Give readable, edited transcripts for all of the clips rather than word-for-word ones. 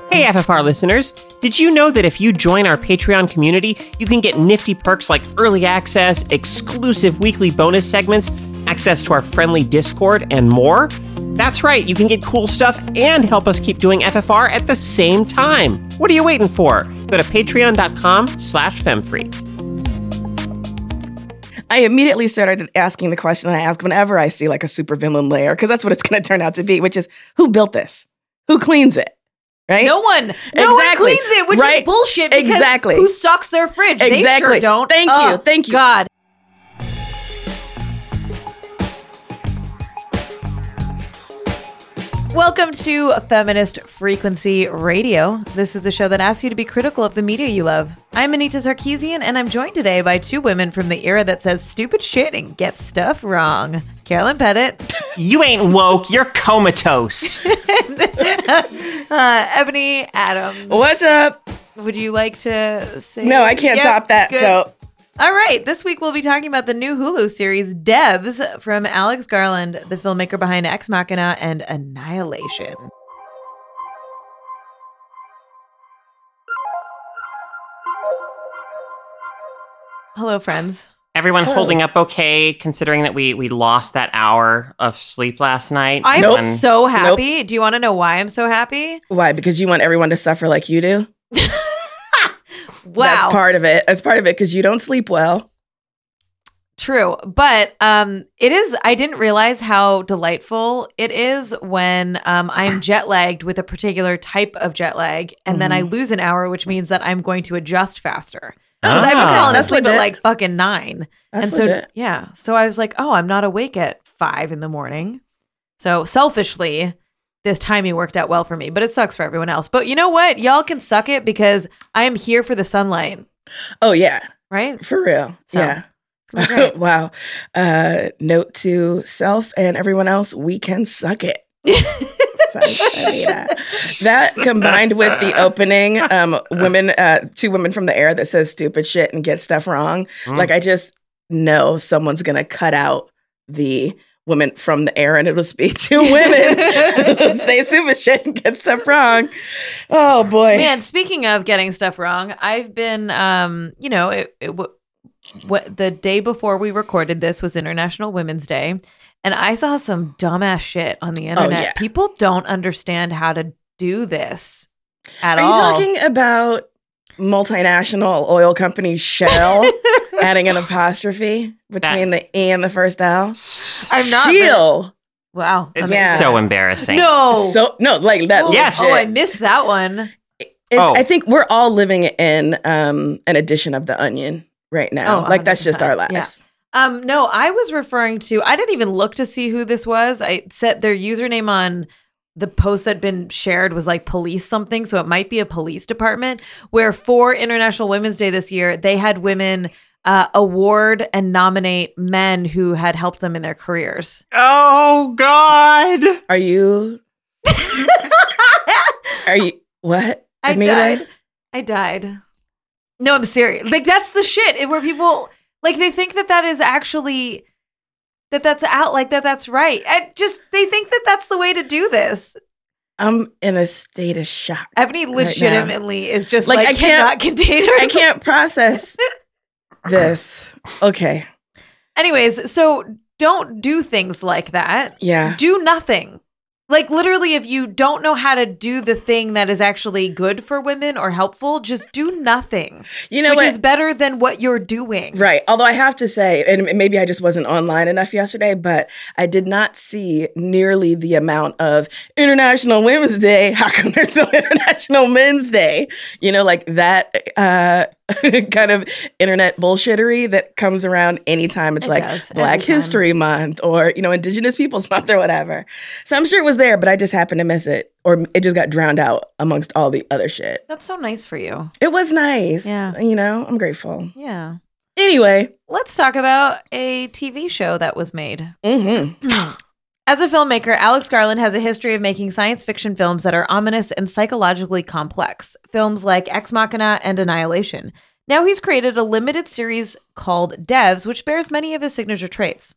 Hey FFR listeners, did you know that if you join our Patreon community, you can get nifty perks like early access, exclusive weekly bonus segments, access to our friendly Discord, and more? That's right, you can get cool stuff and help us keep doing FFR at the same time. What are you waiting for? Go to patreon.com/femfree. I immediately started asking the question I ask whenever I see like a supervillain lair, because that's what it's going to turn out to be, which is, who built this? Who cleans it? Right? No one. No one cleans it, which is bullshit. Because who stocks their fridge? They sure don't. Thank you. God. Welcome to Feminist Frequency Radio. This is the show that asks you to be critical of the media you love. I'm Anita Sarkeesian, and I'm joined today by two women from the era that says stupid shit and gets stuff wrong. Carolyn Pettit. You ain't woke, you're comatose. Ebony Adams. What's up? Would you like to say? No, I can't top that, good. so... All right, this week we'll be talking about the new Hulu series Devs from Alex Garland, the filmmaker behind Ex Machina and Annihilation. Hello, friends. Everyone holding up okay, considering that we lost that hour of sleep last night? I'm so happy. Nope. Do you want to know why I'm so happy? Why? Because you want everyone to suffer like you do? Wow. That's part of it. That's part of it because you don't sleep well. True. But it is, I didn't realize how delightful it is when I'm jet lagged with a particular type of jet lag. And then I lose an hour, which means that I'm going to adjust faster. Because I've been falling asleep at like fucking 9. That's and so, legit. yeah. So I was like, oh, I'm not awake at 5 in the morning. So selfishly, this timing worked out well for me, but it sucks for everyone else. But you know what? Y'all can suck it because I am here for the sunlight. Oh, yeah. Right? For real. So, yeah. Wow. Note to self and everyone else, we can suck it. That combined with the opening, two women from the era that says stupid shit and get stuff wrong. Like, I just know someone's going to cut out the women from the era, and it'll be two women who say stupid shit and get stuff wrong. Oh boy, man! Speaking of getting stuff wrong, I've been, the day before we recorded this was International Women's Day, and I saw some dumbass shit on the internet. Oh, yeah. People don't understand how to do this at all. all. Are you talking about multinational oil company Shell adding an apostrophe between the E and the first L? I'm not. Shell. Wow. It's so embarrassing. No, like that. Yes. Oh, I missed that one. I think we're all living in an edition of The Onion right now. Like, that's just our lives. Yeah. No, I was referring to, I didn't even look to see who this was. I set their username on the post that had been shared was like police something. So it might be a police department where for International Women's Day this year, they had women award and nominate men who had helped them in their careers. Oh, God. Are you what? I died. No, I'm serious. Like, that's the shit where people, like, they think that is actually, that's out, like, that's right. They think that that's the way to do this. I'm in a state of shock. Ebony legitimately is just like I cannot contain herself. I can't process this. Okay. Anyways, so don't do things like that. Yeah. Do nothing. Like, literally, if you don't know how to do the thing that is actually good for women or helpful, just do nothing. You know, which is better than what you're doing. Right. Although I have to say, and maybe I just wasn't online enough yesterday, but I did not see nearly the amount of International Women's Day. How come there's no International Men's Day? You know, like that kind of internet bullshittery that comes around anytime it's like Black History Month or, you know, Indigenous Peoples Month or whatever. So I'm sure it was there, but I just happened to miss it, or it just got drowned out amongst all the other shit. That's so nice for you. It was nice. Yeah. You know, I'm grateful. Yeah. Anyway. Let's talk about a TV show that was made. Mm-hmm. As a filmmaker, Alex Garland has a history of making science fiction films that are ominous and psychologically complex. Films like Ex Machina and Annihilation. Now he's created a limited series called Devs, which bears many of his signature traits.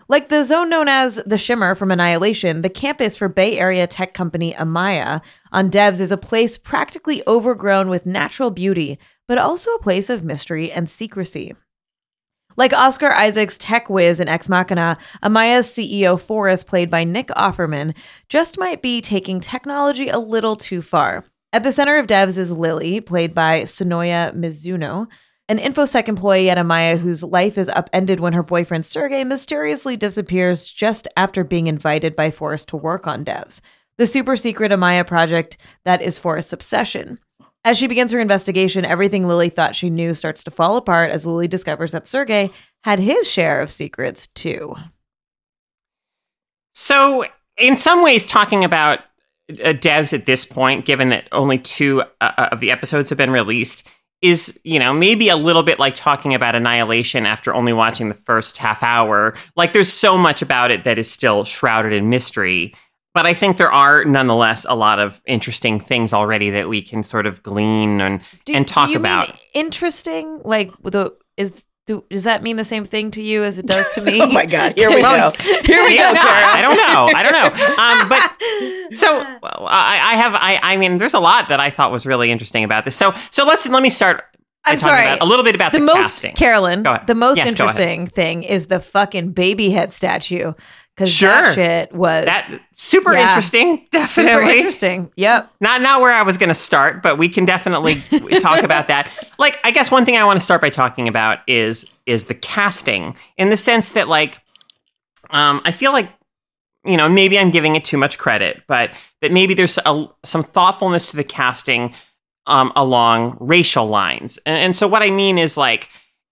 Like the zone known as the Shimmer from Annihilation, the campus for Bay Area tech company Amaya on Devs is a place practically overgrown with natural beauty, but also a place of mystery and secrecy. Like Oscar Isaac's tech whiz in Ex Machina, Amaya's CEO Forrest, played by Nick Offerman, just might be taking technology a little too far. At the center of Devs is Lily, played by Sonoya Mizuno, an InfoSec employee at Amaya whose life is upended when her boyfriend Sergey mysteriously disappears just after being invited by Forrest to work on Devs, the super secret Amaya project that is Forrest's obsession. As she begins her investigation, everything Lily thought she knew starts to fall apart as Lily discovers that Sergey had his share of secrets too. So, in some ways, talking about Devs at this point, given that only 2 of the episodes have been released, is, maybe a little bit like talking about Annihilation after only watching the first half hour. Like, there's so much about it that is still shrouded in mystery. But I think there are, nonetheless, a lot of interesting things already that we can sort of glean and talk about. Mean interesting? Like, does that mean the same thing to you as it does to me? Oh my God! Here we go. Here we go, Kara. I don't know. But so I mean, there's a lot that I thought was really interesting about this. So let me start. I'm sorry. A little bit about the casting. Carolyn, the most interesting thing is the fucking baby head statue. Because that shit was super interesting. Definitely super interesting. Yep. Not where I was going to start, but we can definitely talk about that. Like, I guess one thing I want to start by talking about is the casting, in the sense that, like, I feel like, maybe I'm giving it too much credit, but that maybe there's some thoughtfulness to the casting along racial lines, and so what I mean is, like,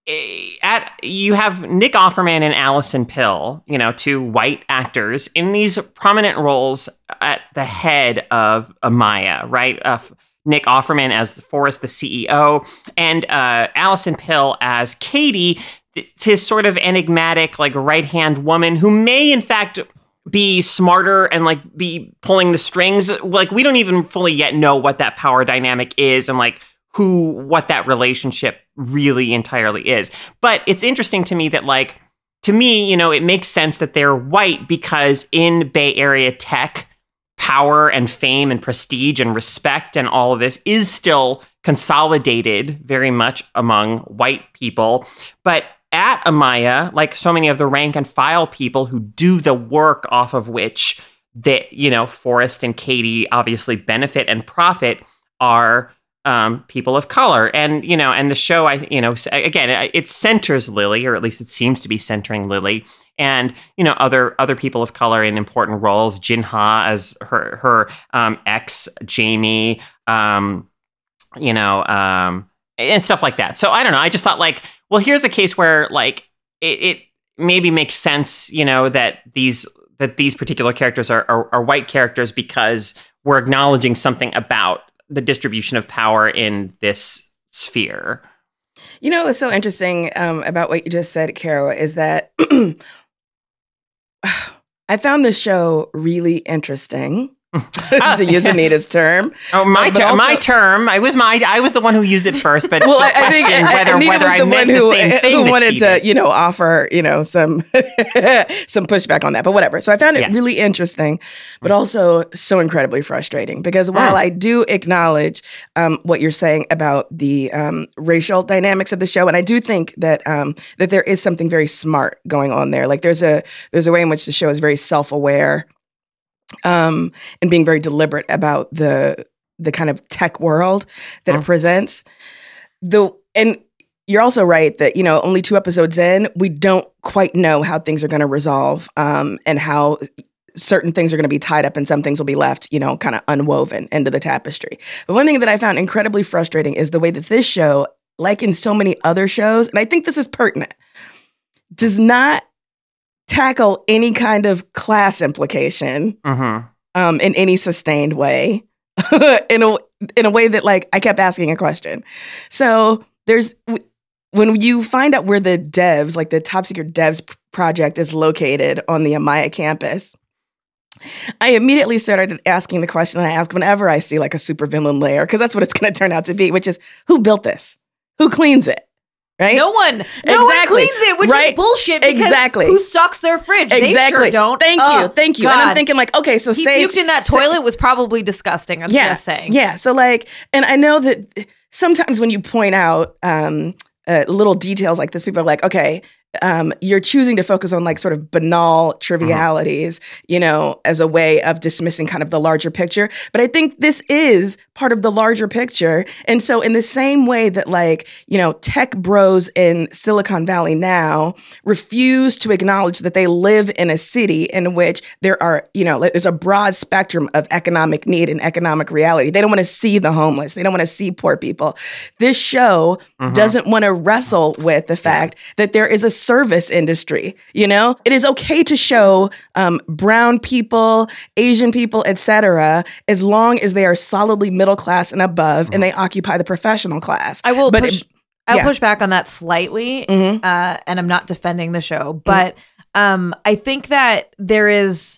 you have Nick Offerman and Allison Pill, 2 white actors in these prominent roles at the head of Amaya, right? Nick Offerman as Forrest, the CEO, and Allison Pill as Katie, his sort of enigmatic, like, right-hand woman who may, in fact, be smarter and, like, be pulling the strings. Like, we don't even fully yet know what that power dynamic is and, like, what that relationship really entirely is. But it's interesting to me that, like, to me, it makes sense that they're white because in Bay Area tech, power and fame and prestige and respect and all of this is still consolidated very much among white people. But at Amaya, like so many of the rank and file people who do the work off of which Forrest and Katie obviously benefit and profit are people of color. And, and the show, again, it centers Lily, or at least it seems to be centering Lily, and, other people of color in important roles, Jin Ha as her ex, Jamie, and stuff like that. So I don't know. I just thought, like, well, here's a case where, like, it maybe makes sense, that these particular characters are white characters because we're acknowledging something about the distribution of power in this sphere. What's so interesting about what you just said, Caro, is that I found this show really interesting. To use Anita's term. Oh, my term. I was the one who used it first, but well, I think whether I meant the same thing. Who wanted to, offer, some some pushback on that, but whatever. So I found it really interesting, but also so incredibly frustrating because while I do acknowledge what you're saying about the racial dynamics of the show, and I do think that that there is something very smart going on there. Like there's a way in which the show is very self-aware. And being very deliberate about the kind of tech world that it presents. And you're also right that, only 2 episodes in, we don't quite know how things are going to resolve and how certain things are going to be tied up and some things will be left, kind of unwoven into the tapestry. But one thing that I found incredibly frustrating is the way that this show, like in so many other shows, and I think this is pertinent, does not tackle any kind of class implication in any sustained way, in a way that, like, I kept asking a question. So when you find out where the devs, like the top secret devs project is located on the Amaya campus, I immediately started asking the question that I ask whenever I see like a supervillain lair, because that's what it's going to turn out to be, which is who built this? Who cleans it? right? No one Exactly. cleans it, which Right? is bullshit. Because Exactly. who stocks their fridge? Exactly. They sure don't. Thank you. God. And I'm thinking like, okay, so He say puked in that toilet was probably disgusting. I'm just saying. Yeah. So like, and I know that sometimes when you point out little details like this, people are like, okay, you're choosing to focus on like sort of banal trivialities, you know, as a way of dismissing kind of the larger picture. But I think this is part of the larger picture. And so in the same way that like, you know, tech bros in Silicon Valley now refuse to acknowledge that they live in a city in which there are, you know, there's a broad spectrum of economic need and economic reality. They don't want to see the homeless. They don't want to see poor people. This show doesn't want to wrestle with the fact that there is a service industry. You know, it is okay to show brown people, Asian people, etc., as long as they are solidly middle class and above, and they occupy the professional class. I will push back on that slightly, and I'm not defending the show, but I think that there's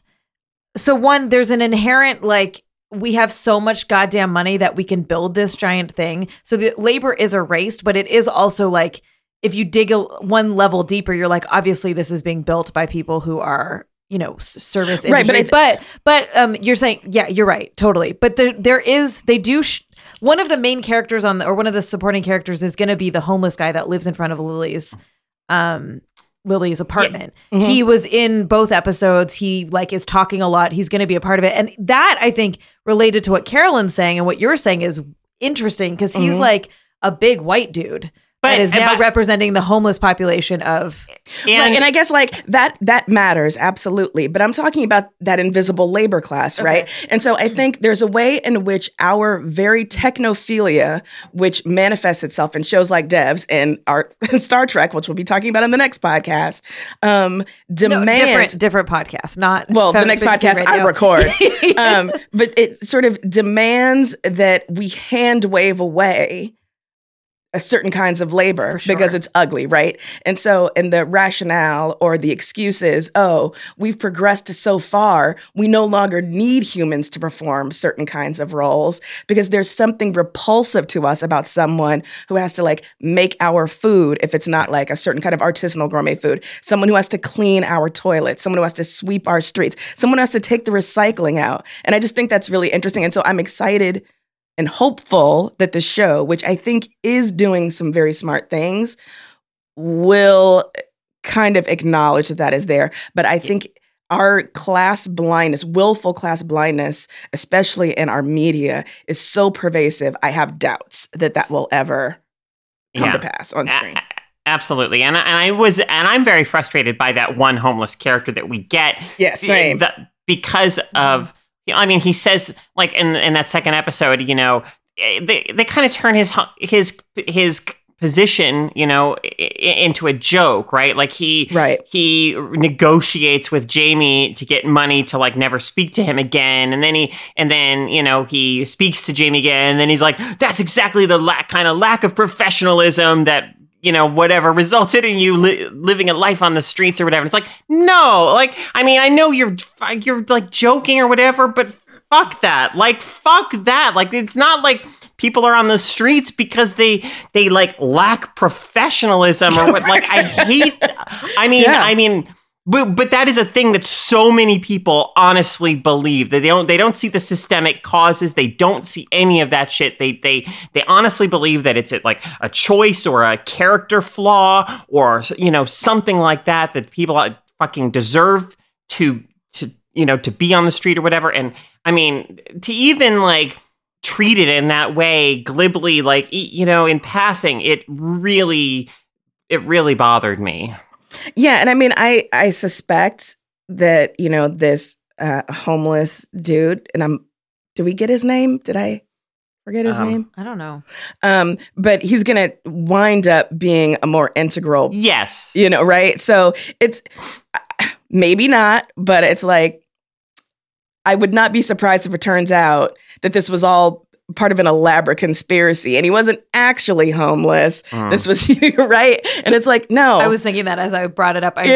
an inherent like, we have so much goddamn money that we can build this giant thing. So the labor is erased, but it is also like, if you dig one level deeper, you're like, obviously this is being built by people who are, you know, service industry. Right, but you're saying, yeah, you're right, totally. But one of the main characters or one of the supporting characters is going to be the homeless guy that lives in front of Lily's apartment. Yeah. He was in both episodes. He like is talking a lot. He's going to be a part of it. And that I think related to what Carolyn's saying and what you're saying is interesting because he's like a big white dude. That is now representing the homeless population of... And I guess like that matters, absolutely. But I'm talking about that invisible labor class, right? And so I think there's a way in which our very technophilia, which manifests itself in shows like Devs and our Star Trek, which we'll be talking about in the next podcast, demands... different podcast, not... Well, the next podcast I record. But it sort of demands that we hand wave away certain kinds of labor because it's ugly, right? And so, and the rationale or the excuse is, oh, we've progressed so far, we no longer need humans to perform certain kinds of roles because there's something repulsive to us about someone who has to like make our food if it's not like a certain kind of artisanal gourmet food, someone who has to clean our toilets, someone who has to sweep our streets, someone who has to take the recycling out. And I just think that's really interesting. And so I'm excited and hopeful that the show, which I think is doing some very smart things, will kind of acknowledge that is there. But I think our class blindness, willful class blindness, especially in our media, is so pervasive. I have doubts that will ever come to pass on screen. Absolutely. And I'm very frustrated by that one homeless character that we get. Yeah, same. Because of... I mean, he says, like, in that second episode, you know, they kind of turn his position, you know, into a joke, right? Like he negotiates with Jamie to get money to like never speak to him again, and then you know he speaks to Jamie again, and then he's like, that's exactly the lack of professionalism that, you know, whatever resulted in you living a life on the streets or whatever. It's like, no, like, I mean, I know you're like joking or whatever, but fuck that. Like, fuck that. Like, it's not like people are on the streets because they like lack professionalism or what. Like, I hate, I mean, but that is a thing that so many people honestly believe, that they don't see the systemic causes. They don't see any of that shit. They honestly believe that it's like a choice or a character flaw or, you know, something like that people fucking deserve to you know, to be on the street or whatever. And I mean, to even like treat it in that way glibly, like, you know, in passing, it really bothered me. Yeah, and I mean, I suspect that, you know, this homeless dude, and did we get his name? Did I forget his name? I don't know. But he's going to wind up being a more integral. Yes. You know, right? So it's maybe not, but it's like, I would not be surprised if it turns out that this was all part of an elaborate conspiracy and he wasn't actually homeless. This was, right? And it's like, no. I was thinking that as I brought it up. I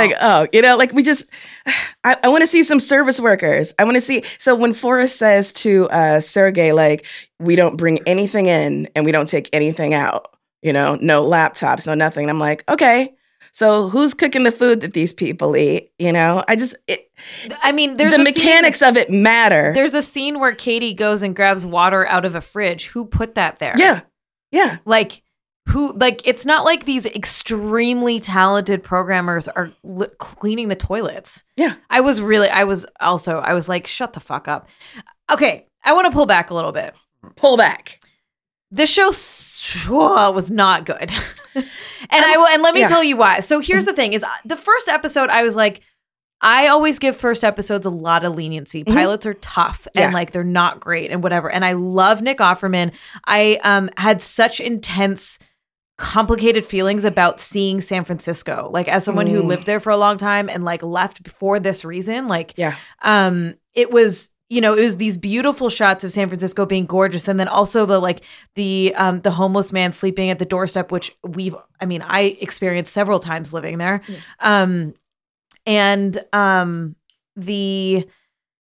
want to see some service workers. I want to see. So when Forrest says to Sergey, like, we don't bring anything in and we don't take anything out, no laptops, no nothing. And I'm like, okay, so who's cooking the food that these people eat? There's the mechanics of it matter. There's a scene where Katie goes and grabs water out of a fridge. Who put that there? Yeah. It's not like these extremely talented programmers are cleaning the toilets. Yeah. I was like, shut the fuck up. Okay. I want to pull back a little bit. Pull back. This show was not good. And let me tell you why. So here's the thing is the first episode, I was like, I always give first episodes a lot of leniency. Pilots are tough and they're not great and whatever. And I love Nick Offerman. I had such intense, complicated feelings about seeing San Francisco. Like as someone who lived there for a long time and like left for this reason, it was, it was these beautiful shots of San Francisco being gorgeous. And then also the homeless man sleeping at the doorstep, which I experienced several times living there. Yeah. The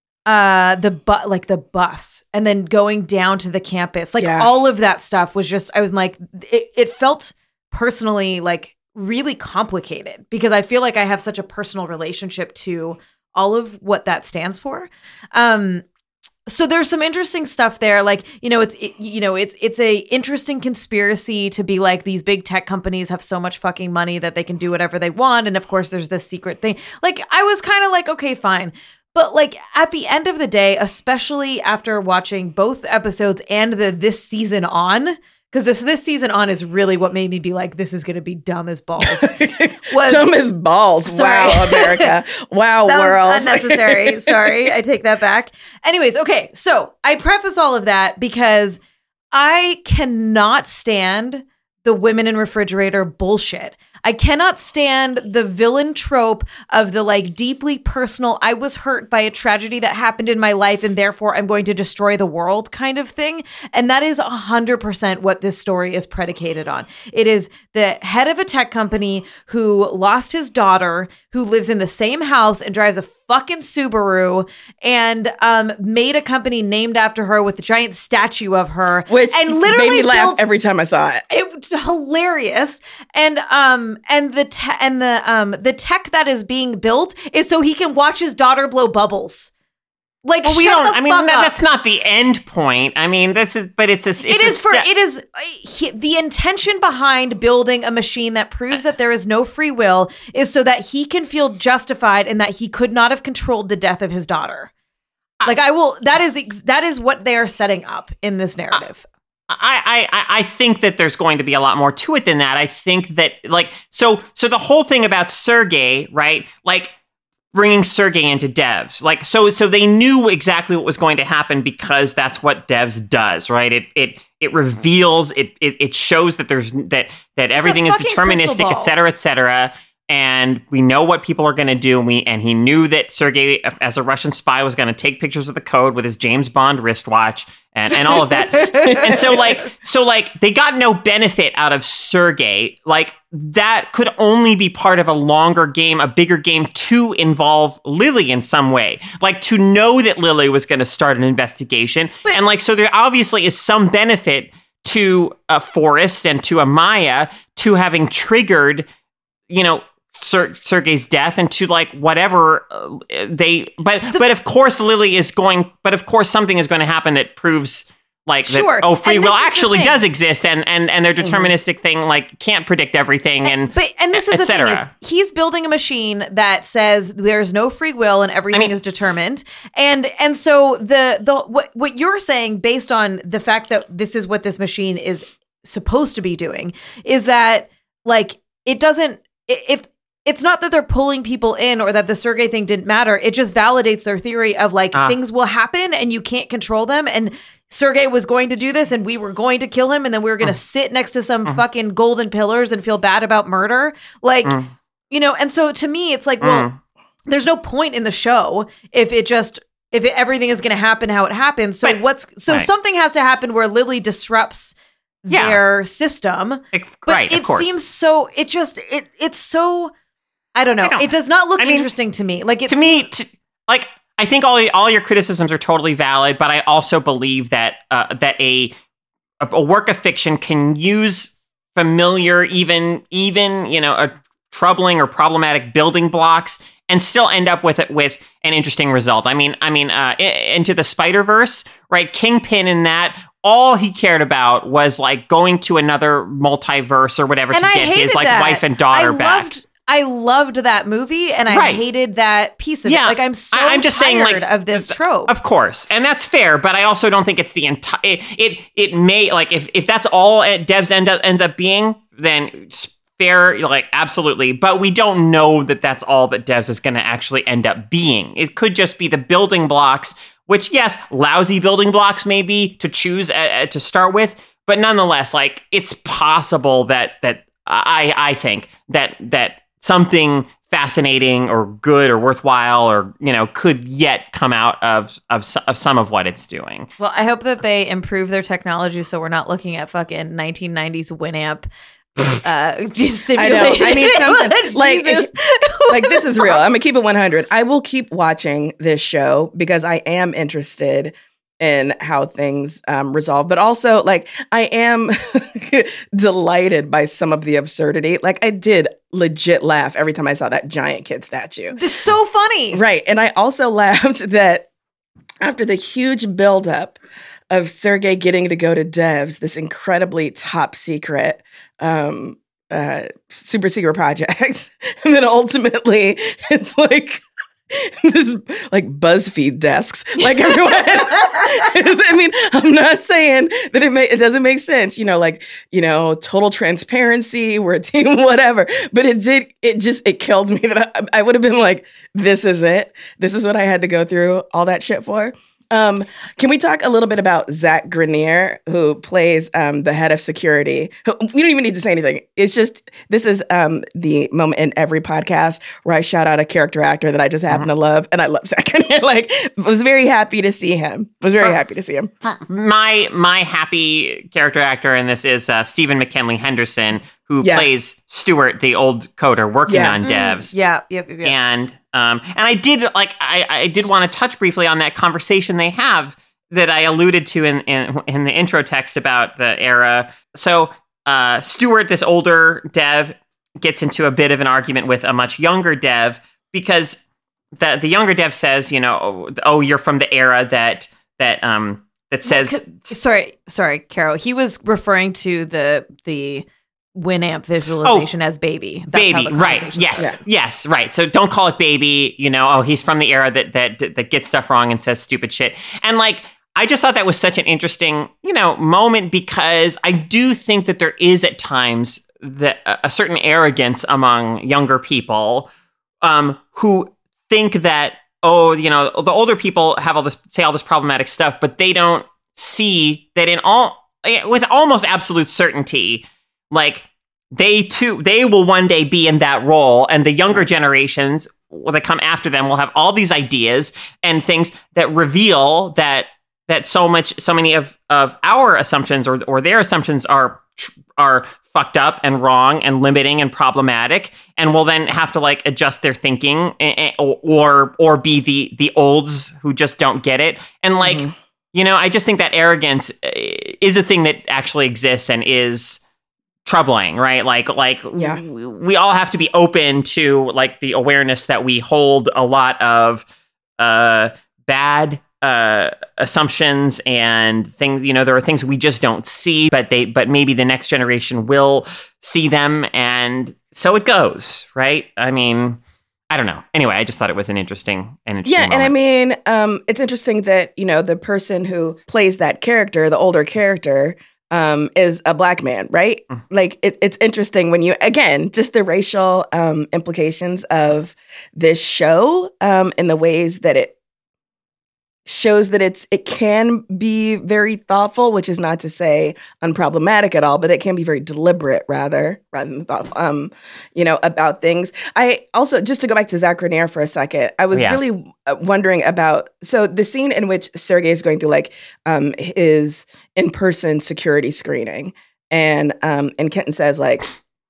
bus and then going down to the campus, all of that stuff was just, I was like, it felt personally like really complicated because I feel like I have such a personal relationship to all of what that stands for. So there's some interesting stuff there. It's a interesting conspiracy to be like these big tech companies have so much fucking money that they can do whatever they want. And of course there's this secret thing. Like I was kind of like, okay, fine. But like at the end of the day, especially after watching both episodes and this season on, because this season on is really what made me be like, this is going to be dumb as balls. Dumb as balls. Sorry. Wow, America. Wow, that world. Was unnecessary. Sorry, I take that back. Anyways, okay. So I preface all of that because I cannot stand the women in refrigerator bullshit. I cannot stand the villain trope of the like deeply personal, I was hurt by a tragedy that happened in my life and therefore I'm going to destroy the world kind of thing. And that is 100% what this story is predicated on. It is the head of a tech company who lost his daughter, who lives in the same house and drives a fucking Subaru and made a company named after her with a giant statue of her. Which and literally made me laugh every time I saw it. It was hilarious. And the tech that is being built is so he can watch his daughter blow bubbles. Like, well, that's not the end point. I mean, the intention behind building a machine that proves that there is no free will is so that he can feel justified in that he could not have controlled the death of his daughter. That is what they are setting up in this narrative. I think that there's going to be a lot more to it than that. I think that so the whole thing about Sergey, right? Like bringing Sergey into devs, like so they knew exactly what was going to happen because that's what devs does, right? It reveals it shows that there's that everything is deterministic, et cetera, and we know what people are going to do. And he knew that Sergey, as a Russian spy, was going to take pictures of the code with his James Bond wristwatch and all of that. And so they got no benefit out of Sergey. Like that could only be part of a longer game, a bigger game to involve Lily in some way. Like to know that Lily was going to start an investigation. So there obviously is some benefit to Forrest and to Amaya to having triggered, Sergey's death and to like whatever but of course something is going to happen that proves that free will actually does exist and their deterministic thing like can't predict everything and this is the thing is he's building a machine that says there's no free will and everything is determined and so what you're saying based on the fact that this is what this machine is supposed to be doing is that like it doesn't it's not that they're pulling people in or that the Sergey thing didn't matter. It just validates their theory of like things will happen and you can't control them. And Sergey was going to do this and we were going to kill him. And then we were going to sit next to some fucking golden pillars and feel bad about murder. Like, and so to me, it's like, well, there's no point in the show if everything is going to happen how it happens. So something has to happen where Lily disrupts their system. Seems so, it's so, I don't know. It does not look interesting to me. Like I think all your criticisms are totally valid, but I also believe that a work of fiction can use familiar, even troubling or problematic building blocks, and still end up with an interesting result. I mean, Into the Spider-Verse, right? Kingpin in that, all he cared about was like going to another multiverse or whatever to get his like wife and daughter back. I loved that movie, and I hated that piece of it. Like, I'm just saying, like, of this trope. Of course, and that's fair, but I also don't think it's the entire. It may, like, if that's all Devs ends up being, then fair, like, absolutely. But we don't know that that's all that Devs is going to actually end up being. It could just be the building blocks, which, yes, lousy building blocks maybe to choose to start with, but nonetheless, like, it's possible that I think that something fascinating or good or worthwhile or, could yet come out of some of what it's doing. Well, I hope that they improve their technology so we're not looking at fucking 1990s Winamp simulated. I mean, something like this is real. I'm gonna keep it 100. I will keep watching this show because I am interested in how things resolve, but also like I am delighted by some of the absurdity. Like I did legit laugh every time I saw that giant kid statue. It's so funny, right? And I also laughed that after the huge buildup of Sergey getting to go to Devs, this incredibly top secret super secret project, and then ultimately it's like this like BuzzFeed desks, like everyone. I mean, I'm not saying that it doesn't make sense, total transparency, we're a team, whatever. But it killed me that I would have been like, this is it. This is what I had to go through all that shit for. Can we talk a little bit about Zach Grenier, who plays the head of security? We don't even need to say anything. It's just, this is the moment in every podcast where I shout out a character actor that I just happen to love, and I love Zach Grenier. Like, was very happy to see him. My happy character actor in this is Stephen McKinley Henderson, who plays Stuart, the old coder working on Devs. Yep. And I did want to touch briefly on that conversation they have that I alluded to in the intro text about the era. So Stuart, this older dev, gets into a bit of an argument with a much younger dev because the younger dev says, you're from the era that says. Sorry, Carol. He was referring to the Winamp visualization as baby. That's baby, right. Yes, right. So don't call it baby, he's from the era that gets stuff wrong and says stupid shit. And like, I just thought that was such an interesting, moment because I do think that there is at times a certain arrogance among younger people who think that, the older people have say all this problematic stuff, but they don't see that with almost absolute certainty, like they will one day be in that role, and the younger generations that come after them will have all these ideas and things that reveal that so many of our assumptions or their assumptions are fucked up and wrong and limiting and problematic, and will then have to like adjust their thinking or be the olds who just don't get it. And like, I just think that arrogance is a thing that actually exists and is troubling, right? Like we all have to be open to like the awareness that we hold a lot of bad assumptions and things. There are things we just don't see, but maybe the next generation will see them, and so it goes, right? I mean, I don't know. Anyway, I just thought it was an interesting moment. And I mean, it's interesting that the person who plays that character, the older character, is a Black man, right? Like it's interesting when just the racial implications of this show in the ways that it shows that it can be very thoughtful, which is not to say unproblematic at all, but it can be very deliberate rather than thoughtful, about things. I also, just to go back to Zach Grenier for a second, I was really wondering about, so the scene in which Sergey is going through like his in-person security screening, and Kenton says like,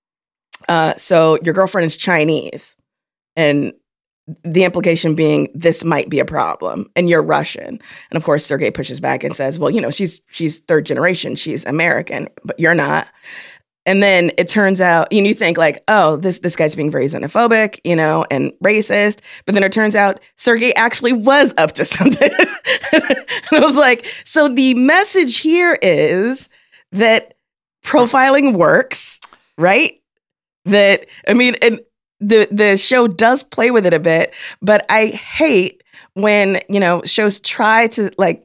so your girlfriend is Chinese, and the implication being this might be a problem, and you're Russian. And of course, Sergey pushes back and says, well, she's third generation, she's American, but you're not. And then it turns out, and you think like, oh, this guy's being very xenophobic, and racist. But then it turns out Sergei actually was up to something. And I was like, so the message here is that profiling works, right? And the show does play with it a bit, but I hate when, shows try to like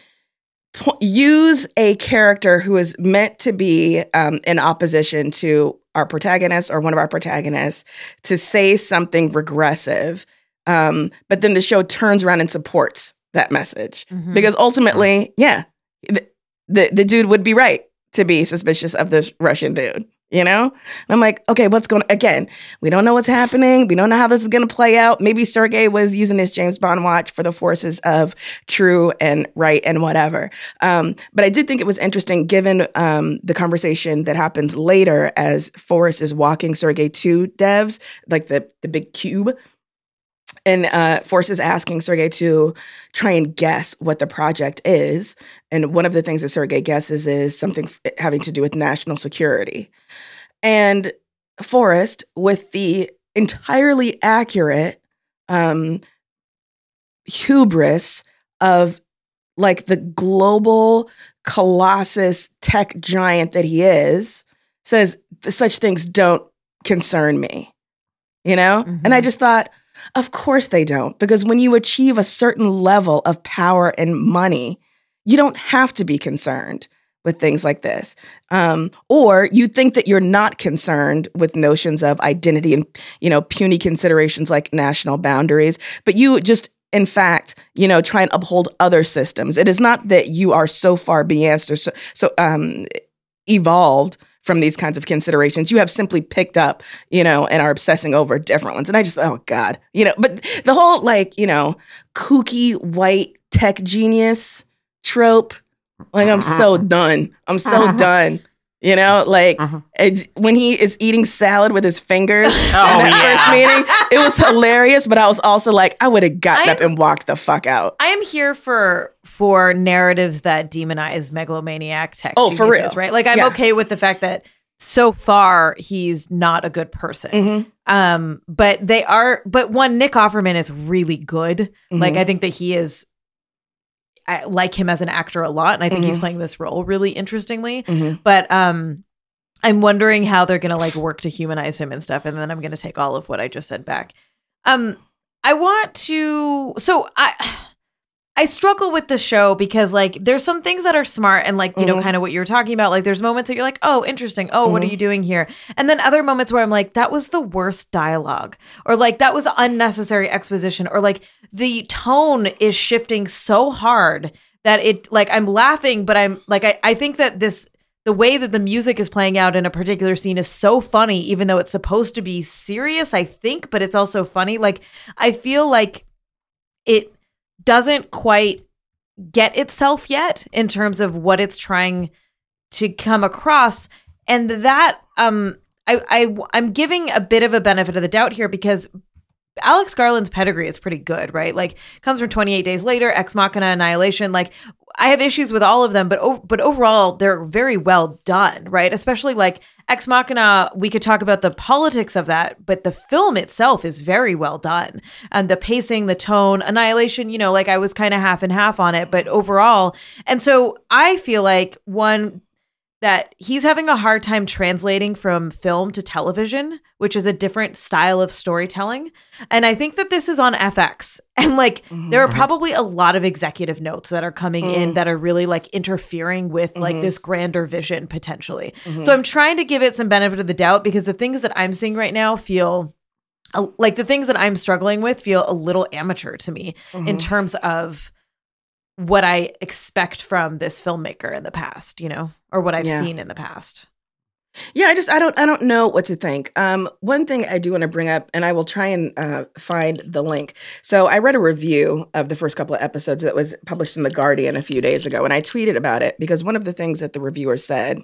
use a character who is meant to be in opposition to our protagonist or one of our protagonists to say something regressive. But then the show turns around and supports that message because ultimately, the dude would be right to be suspicious of this Russian dude. And I'm like, okay, what's going on? Again, we don't know what's happening. We don't know how this is going to play out. Maybe Sergei was using his James Bond watch for the forces of true and right and whatever. But I did think it was interesting given the conversation that happens later as Forrest is walking Sergei to devs, like the big cube. And Forrest is asking Sergei to try and guess what the project is. And one of the things that Sergei guesses is something having to do with national security. And Forrest, with the entirely accurate hubris of like the global colossus tech giant that he is, says such things don't concern me, And I just thought, of course they don't, because when you achieve a certain level of power and money, you don't have to be concerned with things like this. Or you think that you're not concerned with notions of identity and, puny considerations like national boundaries, but you just, in fact, try and uphold other systems. It is not that you are so far beyond or so evolved from these kinds of considerations. You have simply picked up, and are obsessing over different ones. And I just, oh God, but the whole kooky white tech genius trope, I'm so done. I'm so done. When he is eating salad with his fingers in that first meeting, it was hilarious, but I was also like, I would have gotten up and walked the fuck out. I am here for narratives that demonize megalomaniac tech geniuses, for real. Right? Like, I'm okay with the fact that so far he's not a good person. But Nick Offerman is really good. Like, I think that he is, I like him as an actor a lot, and I think he's playing this role really interestingly. But I'm wondering how they're going to like work to humanize him and stuff. And then I'm going to take all of what I just said back. I struggle with the show because like there's some things that are smart and like, kind of what you're talking about. Like there's moments that you're like, oh, interesting. Oh, what are you doing here? And then other moments where I'm like, that was the worst dialogue, or like that was unnecessary exposition, or like the tone is shifting so hard that it like I'm laughing, but I'm like, I think that the way that the music is playing out in a particular scene is so funny, even though it's supposed to be serious, I think, but it's also funny. Like I feel like it doesn't quite get itself yet in terms of what it's trying to come across. And that I'm giving a bit of a benefit of the doubt here because Alex Garland's pedigree is pretty good, right? Like comes from 28 Days Later, Ex Machina, Annihilation. Like I have issues with all of them, but overall they're very well done, right? Especially like Ex Machina, we could talk about the politics of that, but the film itself is very well done. And the pacing, the tone, Annihilation, like I was kind of half and half on it, but overall. And so I feel like that he's having a hard time translating from film to television, which is a different style of storytelling. And I think that this is on FX. And like, there are probably a lot of executive notes that are coming in that are really like interfering with like this grander vision potentially. So I'm trying to give it some benefit of the doubt because the things that I'm seeing right now feel like the things that I'm struggling with feel a little amateur to me in terms of what I expect from this filmmaker in the past, or what I've seen in the past. Yeah, I don't know what to think. One thing I do want to bring up, and I will try and find the link. So I read a review of the first couple of episodes that was published in The Guardian a few days ago, and I tweeted about it because one of the things that the reviewer said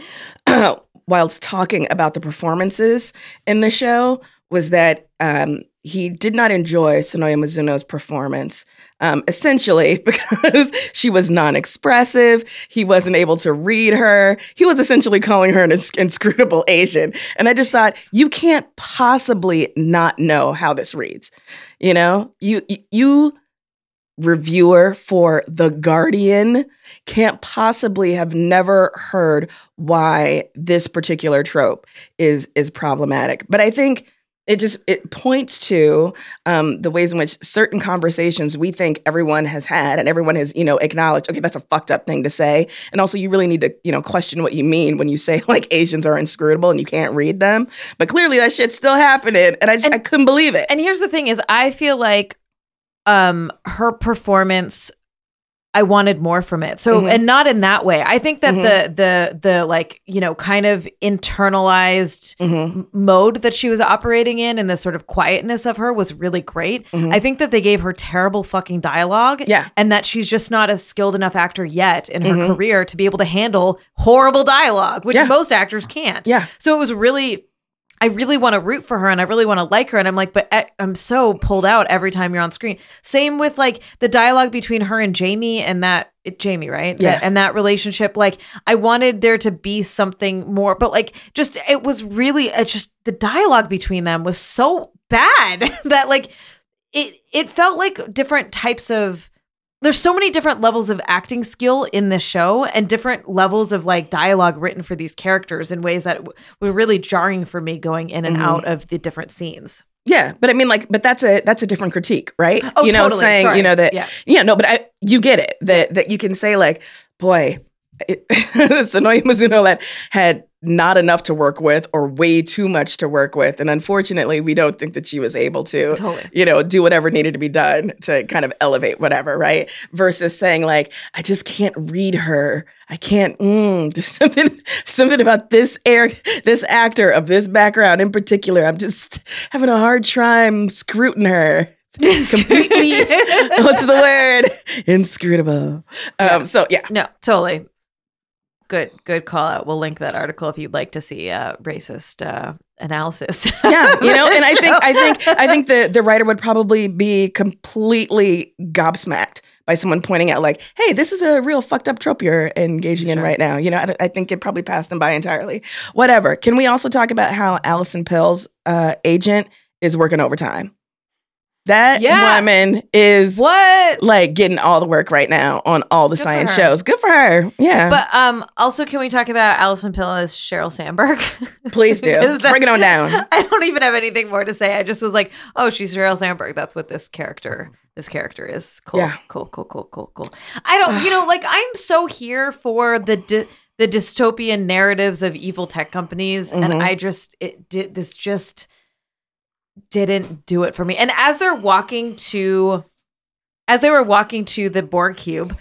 whilst talking about the performances in the show was that he did not enjoy Sonoya Mizuno's performance, essentially because she was non-expressive. He wasn't able to read her. He was essentially calling her an inscrutable Asian. And I just thought, you can't possibly not know how this reads. You know, you reviewer for The Guardian can't possibly have never heard why this particular trope is problematic. But I think it points to the ways in which certain conversations we think everyone has had and everyone has, acknowledged, okay, that's a fucked up thing to say. And also you really need to, question what you mean when you say like Asians are inscrutable and you can't read them. But clearly that shit's still happening. And I couldn't believe it. And here's the thing is I feel like her performance, I wanted more from it. So, and not in that way. I think that the like, kind of internalized mode that she was operating in and the sort of quietness of her was really great. I think that they gave her terrible fucking dialogue. Yeah. And that she's just not a skilled enough actor yet in her career to be able to handle horrible dialogue, which most actors can't. Yeah. So it was I really want to root for her and I really want to like her. And I'm like, but I'm so pulled out every time you're on screen. Same with like the dialogue between her and Jamie and Jamie, right? Yeah. And that relationship. Like I wanted there to be something more, but like just, it was really just the dialogue between them was so bad that like it felt like different types of, there's so many different levels of acting skill in this show and different levels of like dialogue written for these characters in ways that were really jarring for me going in and out of the different scenes. Yeah, but I mean, but that's a different critique, right? Oh, totally. Saying, Sorry. But you get it that you can say like, boy, Sonoya Mizuno had not enough to work with or way too much to work with. And unfortunately, we don't think that she was able to, do whatever needed to be done to kind of elevate whatever, right? Versus saying like, I just can't read her. I can't, there's something about this actor of this background in particular. I'm just having a hard time scruting her. Completely, what's the word? Inscrutable. So yeah. No, totally. Good call out. We'll link that article if you'd like to see racist analysis. Yeah, and I think the writer would probably be completely gobsmacked by someone pointing out like, hey, this is a real fucked up trope you're engaging in right now. I think it probably passed them by entirely. Whatever. Can we also talk about how Allison Pill's agent is working overtime? That woman is like getting all the work right now on all the science shows. Good for her. Yeah. But also, can we talk about Allison Pill as Sheryl Sandberg? Please do. Bring it on down. I don't even have anything more to say. I just was like, oh, she's Sheryl Sandberg. That's what this character is. Cool. Yeah. Cool. I don't, like I'm so here for the dystopian narratives of evil tech companies. And I just, didn't do it for me. And as they were walking to the Borg cube,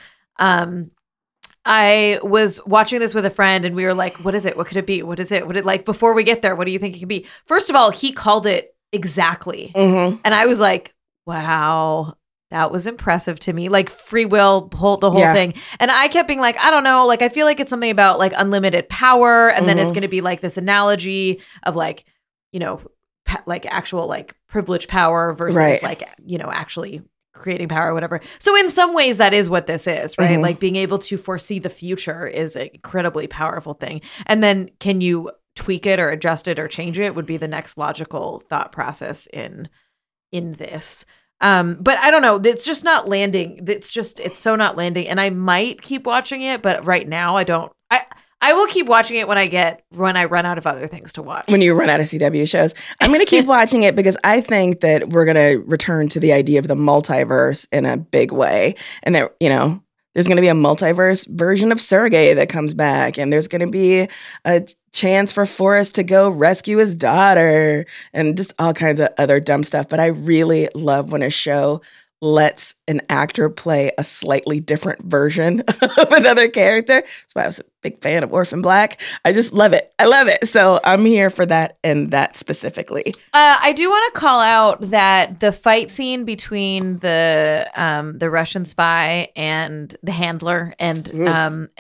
I was watching this with a friend and we were like, what is it? What could it be? What is it? What it like before we get there? What do you think it could be? First of all, he called it exactly. And I was like, wow, that was impressive to me. Like free will, the whole thing. And I kept being like, I don't know. Like, I feel like it's something about like unlimited power. And then it's going to be like this analogy of like, like actual like privileged power versus like, actually creating power or whatever. So in some ways that is what this is, right? Like being able to foresee the future is an incredibly powerful thing. And then can you tweak it or adjust it or change it would be the next logical thought process in this. But I don't know. It's just not landing. It's so not landing. And I might keep watching it, but right now I don't. I will keep watching it when I run out of other things to watch. When you run out of CW shows. I'm going to keep watching it because I think that we're going to return to the idea of the multiverse in a big way. And that, there's going to be a multiverse version of Sergei that comes back. And there's going to be a chance for Forrest to go rescue his daughter and just all kinds of other dumb stuff. But I really love when a show lets an actor play a slightly different version of another character. That's why I was a big fan of Orphan Black. I just love it. I love it. So I'm here for that and that specifically. I do want to call out that the fight scene between the Russian spy and the handler and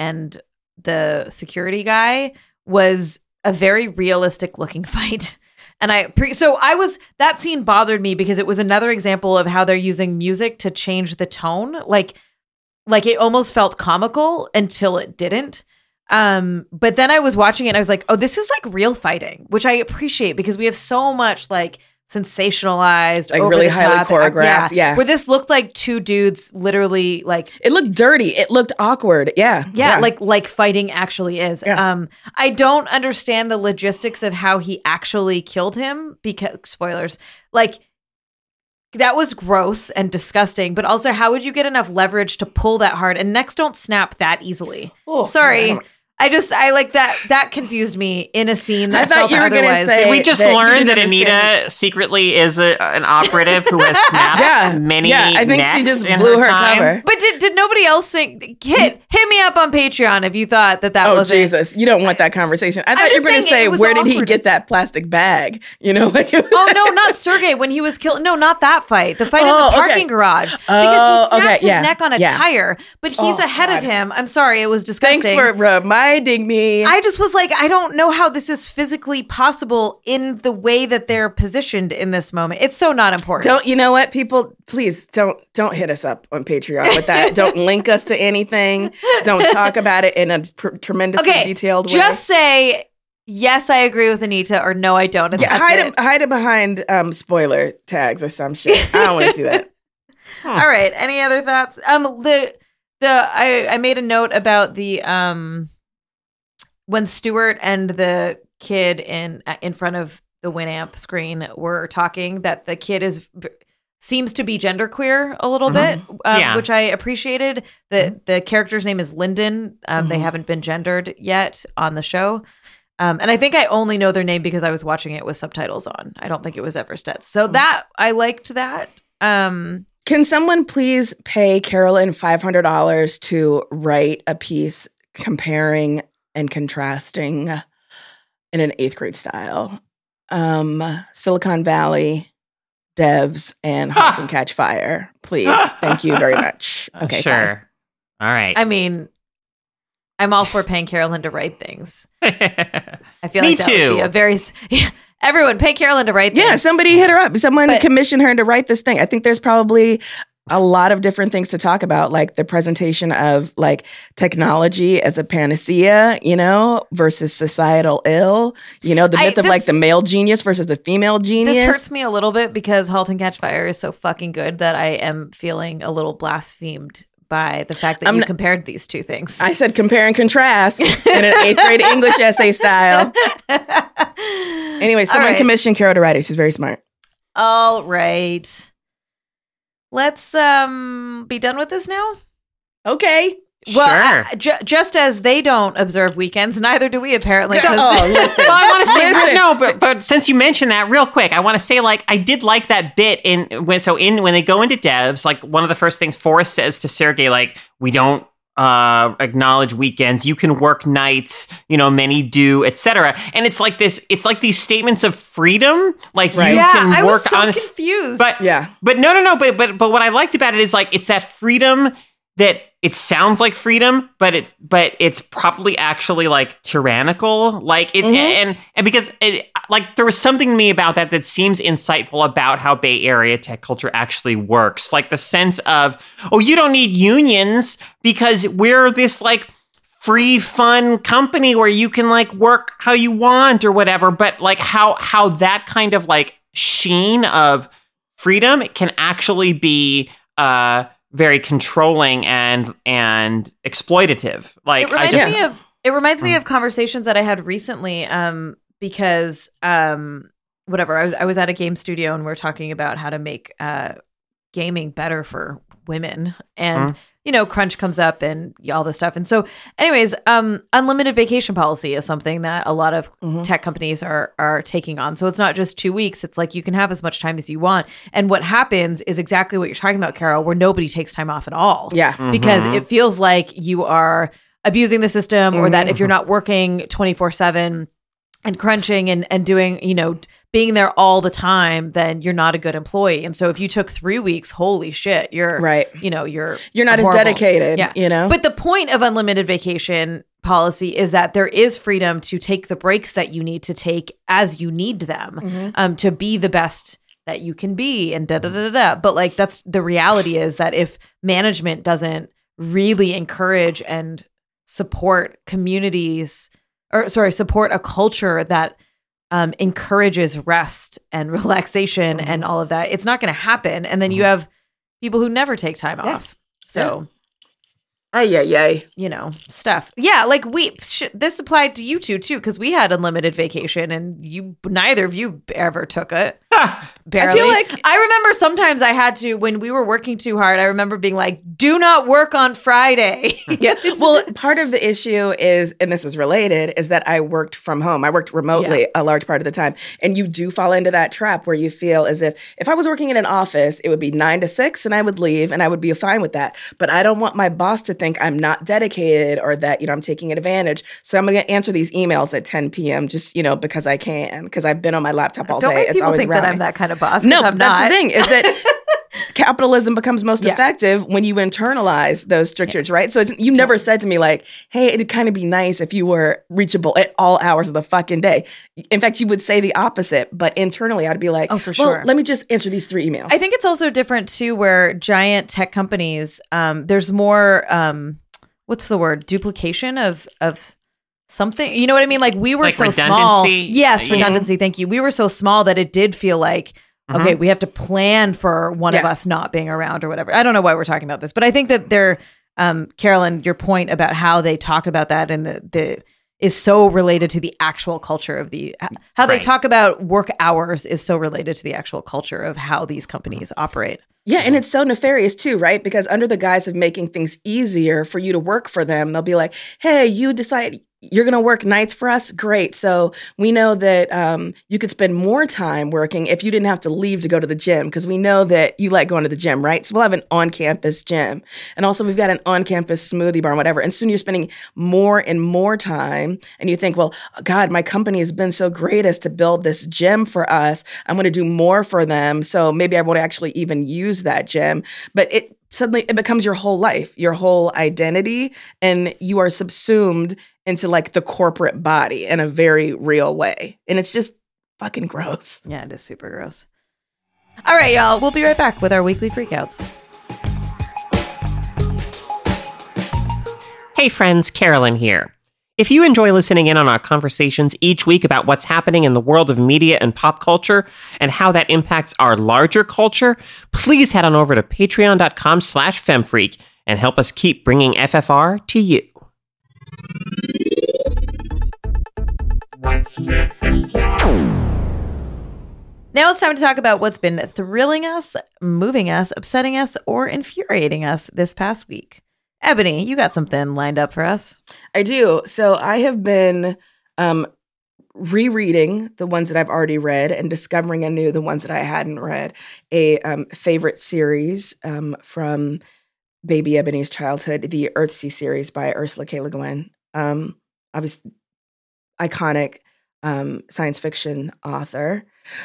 the security guy was a very realistic looking fight. And that scene bothered me because it was another example of how they're using music to change the tone. Like it almost felt comical until it didn't. But then I was watching it and I was like, oh, this is like real fighting, which I appreciate because we have so much like sensationalized, like really highly choreographed. Yeah. Where this looked like two dudes literally like it looked dirty. It looked awkward. Yeah. Like fighting actually is. Yeah. I don't understand the logistics of how he actually killed him because spoilers, like that was gross and disgusting, but also how would you get enough leverage to pull that hard and necks don't snap that easily? Oh, sorry. I like that confused me in a scene that I thought felt you were gonna otherwise. say Did we just that you learn didn't that understand Anita secretly is an operative who has snapped many I think she necks just in blew her time? cover. But did nobody else think hit me up on Patreon if you thought that Oh was Jesus! You don't want that conversation. I thought you just were going to saying say, it was where did he awkward. get that plastic bag? You know, like Oh no, not Sergey when he was killed. No, not that fight. The fight in Oh, the okay. parking garage because he snaps his neck on a yeah. tire, but he's ahead of him. I'm sorry, it was disgusting. Thanks for reminding me. I just was like, I don't know how this is physically possible in the way that they're positioned in this moment. It's so not important. Don't you know what, people? Please don't hit us up on Patreon with that. Don't link us to anything. Don't talk about it in a tremendously detailed way. Just say yes, I agree with Anita, or no, I don't. And Yeah, that's hide it behind spoiler tags or some shit. I don't want to see that. All right. Any other thoughts? I made a note about the when Stuart and the kid in front of the Winamp screen were talking, that the kid seems to be genderqueer a little bit, which I appreciated. The character's name is Lyndon. They haven't been gendered yet on the show. And I think I only know their name because I was watching it with subtitles on. I don't think it was Everstedt. So that I liked that. Can someone please pay Carolyn $500 to write a piece comparing and contrasting in an 8th grade style Silicon Valley devs and Halt and Catch Fire, please? Thank you very much. Okay, sure. All right. I mean, I'm all for paying Carolyn to write things. I feel Me like that too. would be a very everyone pay Carolyn to write things. Yeah, somebody hit her up. Someone commissioned her to write this thing. I think there's probably a lot of different things to talk about, like the presentation of like technology as a panacea, you know, versus societal ill, you know, the myth of like the male genius versus the female genius. This hurts me a little bit because Halt and Catch Fire is so fucking good that I am feeling a little blasphemed by the fact that you compared these two things. I said compare and contrast in an 8th grade English essay style. Anyway, someone commissioned Carol to write it. She's very smart. All right. Let's be done with this now. Okay. Well, just as they don't observe weekends, neither do we apparently. Listen. Well, I want to say but since you mentioned that, real quick, I want to say like I did like that bit when they go into devs, like one of the first things Forrest says to Sergey, like we don't acknowledge weekends, you can work nights, you know, many do, etc. And it's like these statements of freedom, like you can work I was so on confused. but what I liked about it is like it's that freedom that it sounds like freedom, but it's probably actually like tyrannical, like it, and because like there was something to me about that seems insightful about how Bay Area tech culture actually works, like the sense of, oh, you don't need unions because we're this like free fun company where you can like work how you want or whatever, but like how that kind of like sheen of freedom can actually be very controlling and exploitative. Like it reminds me of conversations that I had recently because whatever, I was at a game studio and we're talking about how to make gaming better for women, and you know, crunch comes up and all this stuff. And so anyways, unlimited vacation policy is something that a lot of tech companies are taking on. So it's not just 2 weeks. It's like you can have as much time as you want. And what happens is exactly what you're talking about, Carol, where nobody takes time off at all. Yeah. Because it feels like you are abusing the system, or that if you're not working 24/7 and crunching and doing, you know, being there all the time, then you're not a good employee. And so if you took 3 weeks, holy shit, you're right. You know, you're not horrible. as dedicated. Yeah. You know. But the point of unlimited vacation policy is that there is freedom to take the breaks that you need to take as you need them, to be the best that you can be, and da da da da. But like, that's the reality, is that if management doesn't really encourage and support communities, support a culture that encourages rest and relaxation and all of that, it's not going to happen. And then you have people who never take time off. So. Stuff. Yeah, like this applied to you two too, because we had unlimited vacation, and neither of you ever took it. Barely. I feel like I remember sometimes I had to, when we were working too hard, I remember being like, do not work on Friday. Yeah. Well, part of the issue is, and this is related, is that I worked from home. I worked remotely a large part of the time. And you do fall into that trap where you feel as if I was working in an office, it would be 9 to 6 and I would leave and I would be fine with that. But I don't want my boss to think I'm not dedicated or that, I'm taking advantage. So I'm going to answer these emails at 10 p.m. just, because I can, because I've been on my laptop all day. It's always around. I'm that kind of boss. No, I'm that's not. the thing, is that capitalism becomes most effective when you internalize those strictures, right? So you never said to me like, hey, it'd kind of be nice if you were reachable at all hours of the fucking day. In fact, you would say the opposite, but internally I'd be like, oh, for sure. Let me just answer these 3 emails. I think it's also different too, where giant tech companies, there's more, what's the word? Duplication of something, you know what I mean? Like we were so small. Yes, redundancy. Thank you. We were so small that it did feel like, okay, we have to plan for one of us not being around or whatever. I don't know why we're talking about this, but I think that Carolyn, your point about how they talk about that and the is so related to the actual culture of how they talk about work hours is so related to the actual culture of how these companies operate. Yeah, and it's so nefarious too, right? Because under the guise of making things easier for you to work for them, they'll be like, hey, you decide you're going to work nights for us? Great. So we know that you could spend more time working if you didn't have to leave to go to the gym, because we know that you like going to the gym, right? So we'll have an on-campus gym. And also we've got an on-campus smoothie bar and whatever. And soon you're spending more and more time. And you think, well, God, my company has been so great as to build this gym for us. I'm going to do more for them. So maybe I won't actually even use that gym. But suddenly it becomes your whole life, your whole identity, and you are subsumed into like the corporate body in a very real way. And it's just fucking gross. Yeah, it is super gross. All right, y'all. We'll be right back with our weekly freakouts. Hey friends, Carolyn here. If you enjoy listening in on our conversations each week about what's happening in the world of media and pop culture and how that impacts our larger culture, please head on over to patreon.com/femfreak and help us keep bringing FFR to you. What's your freak out? Now it's time to talk about what's been thrilling us, moving us, upsetting us, or infuriating us this past week. Ebony, you got something lined up for us. I do. So I have been rereading the ones that I've already read and discovering anew the ones that I hadn't read. A favorite series from Baby Ebony's childhood, the Earthsea series by Ursula K. Le Guin. Obviously, iconic science fiction author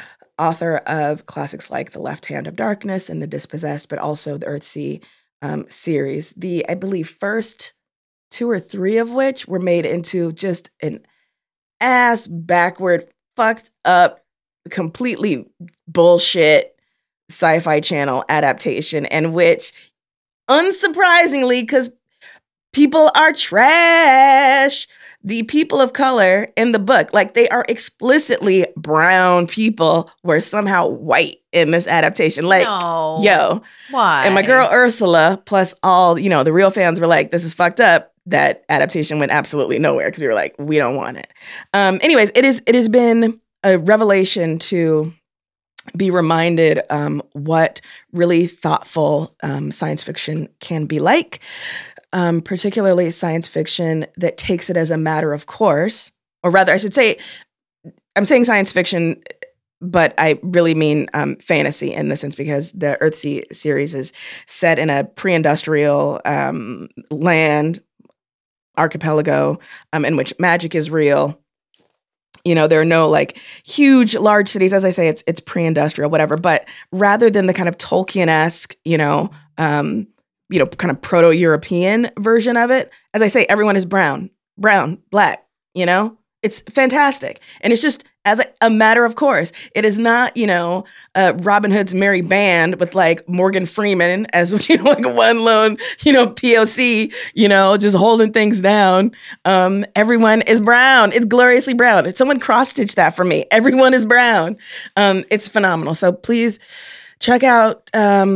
of classics like The Left Hand of Darkness and The Dispossessed, but also the Earthsea series. I believe, first 2 or 3 of which were made into just an ass backward, fucked up, completely bullshit Sci-Fi Channel adaptation, and which, unsurprisingly, because people are trash, the people of color in the book, like they are explicitly brown people, were somehow white in this adaptation. Like, no. Yo. Why? And my girl Ursula, plus all, the real fans were like, this is fucked up. That adaptation went absolutely nowhere because we were like, we don't want it. Anyways, it has been a revelation to be reminded what really thoughtful science fiction can be like. Particularly science fiction that takes it as a matter of course, or rather, I should say, I'm saying science fiction, but I really mean fantasy in the sense, because the Earthsea series is set in a pre-industrial land archipelago in which magic is real. There are no like huge, large cities. As I say, it's pre-industrial, whatever. But rather than the kind of Tolkien-esque, kind of proto-European version of it, as I say, everyone is brown. brown, black, you know? It's fantastic. And it's just as a matter of course. It is not, Robin Hood's Merry Band with like Morgan Freeman as, like one lone, POC, just holding things down. Everyone is brown. It's gloriously brown. Someone cross-stitched that for me. Everyone is brown. It's phenomenal. So please check out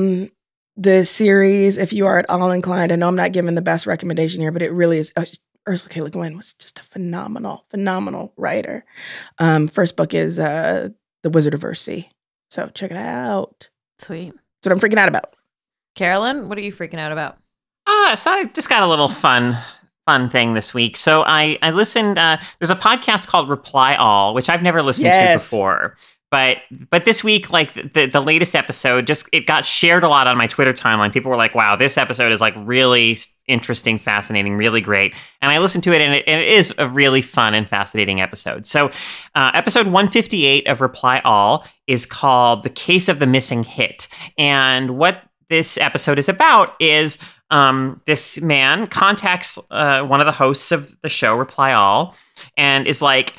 the series if you are at all inclined. I know I'm not giving the best recommendation here, but it really is. Ursula K. Le Guin was just a phenomenal writer. First book is The Wizard of Earthsea. So check it out. Sweet. That's what I'm freaking out about. Carolyn, what are you freaking out about? So I just got a little fun thing this week. So I listened, there's a podcast called Reply All, which I've never listened to before. But this week, like the latest episode, it got shared a lot on my Twitter timeline. People were like, wow, this episode is like really interesting, fascinating, really great. And I listened to it, and it is a really fun and fascinating episode. So episode 158 of Reply All is called The Case of the Missing Hit. And what this episode is about is this man contacts one of the hosts of the show, Reply All, and is like,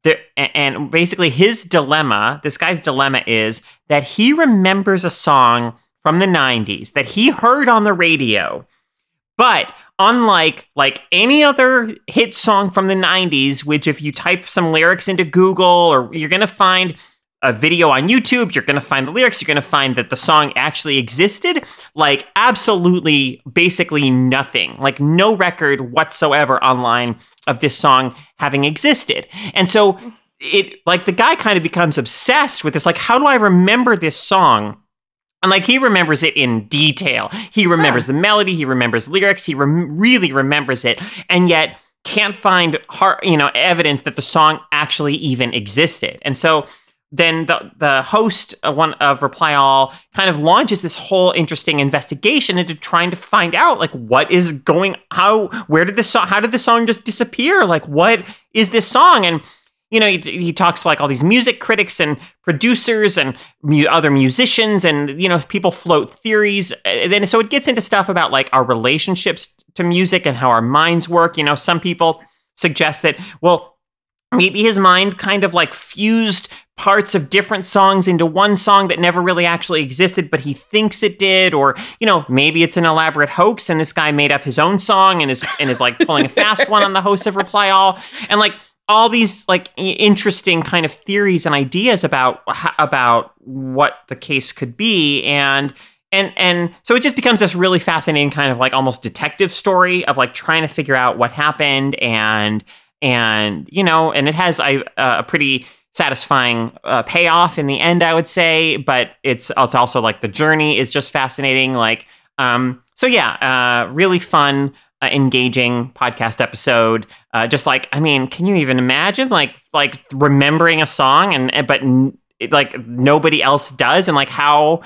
and basically this guy's dilemma is that he remembers a song from the 90s that he heard on the radio, but unlike like any other hit song from the 90s, which if you type some lyrics into Google, or you're going to find a video on YouTube, you're going to find the lyrics, you're going to find that the song actually existed, like absolutely basically nothing, like no record whatsoever online of this song having existed. And so it, like, the guy kind of becomes obsessed with this, like, how do I remember this song? And like, he remembers it in detail. He remembers the melody, he remembers lyrics, he really remembers it, and yet can't find evidence that the song actually even existed. And so then the host, one of Reply All, kind of launches this whole interesting investigation into trying to find out, like, what is going, how did this song just disappear? Like, what is this song? And, he talks to like all these music critics and producers and other musicians, and, people float theories. And then so it gets into stuff about like our relationships to music and how our minds work. Some people suggest that, well, maybe his mind kind of like fused parts of different songs into one song that never really actually existed, but he thinks it did. Or, maybe it's an elaborate hoax and this guy made up his own song and is like pulling a fast one on the host of Reply All. And like all these like interesting kind of theories and ideas about what the case could be. And so it just becomes this really fascinating kind of like almost detective story of like trying to figure out what happened. And it has a pretty satisfying payoff in the end, I would say, but it's also like the journey is just fascinating. Like, really fun, engaging podcast episode. Just like, I mean, can you even imagine like remembering a song but like nobody else does, and like how